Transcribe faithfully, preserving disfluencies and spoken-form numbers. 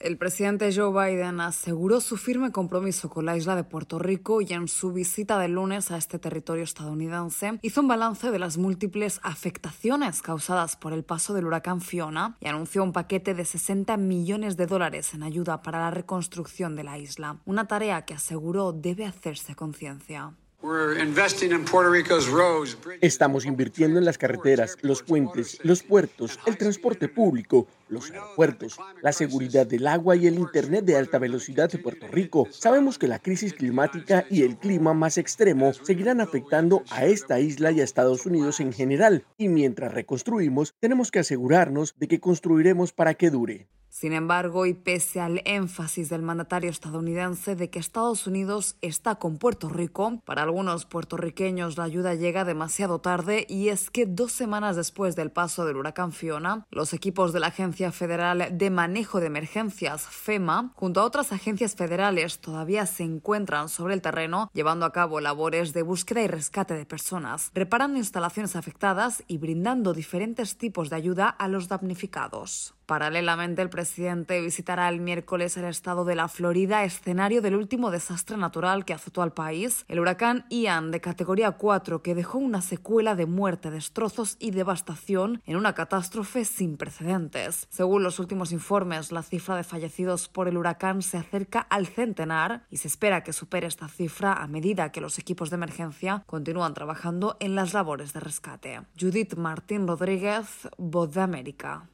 El presidente Joe Biden aseguró su firme compromiso con la isla de Puerto Rico y en su visita del lunes a este territorio estadounidense hizo un balance de las múltiples afectaciones causadas por el paso del huracán Fiona y anunció un paquete de sesenta millones de dólares en ayuda para la reconstrucción de la isla, una tarea que aseguró debe hacerse con ciencia. Estamos invirtiendo en las carreteras, los puentes, los puertos, el transporte público, los aeropuertos, la seguridad del agua y el Internet de alta velocidad de Puerto Rico. Sabemos que la crisis climática y el clima más extremo seguirán afectando a esta isla y a Estados Unidos en general, y mientras reconstruimos, tenemos que asegurarnos de que construiremos para que dure. Sin embargo, y pese al énfasis del mandatario estadounidense de que Estados Unidos está con Puerto Rico, para algunos puertorriqueños la ayuda llega demasiado tarde, y es que dos semanas después del paso del huracán Fiona, los equipos de la Agencia Federal de Manejo de Emergencias, FEMA, junto a otras agencias federales, todavía se encuentran sobre el terreno llevando a cabo labores de búsqueda y rescate de personas, reparando instalaciones afectadas y brindando diferentes tipos de ayuda a los damnificados. Paralelamente, el presidente visitará el miércoles el estado de la Florida, escenario del último desastre natural que azotó al país, el huracán Ian de categoría cuatro, que dejó una secuela de muerte, destrozos y devastación en una catástrofe sin precedentes. Según los últimos informes, la cifra de fallecidos por el huracán se acerca al centenar y se espera que supere esta cifra a medida que los equipos de emergencia continúan trabajando en las labores de rescate. Judith Martín Rodríguez, Voz de América.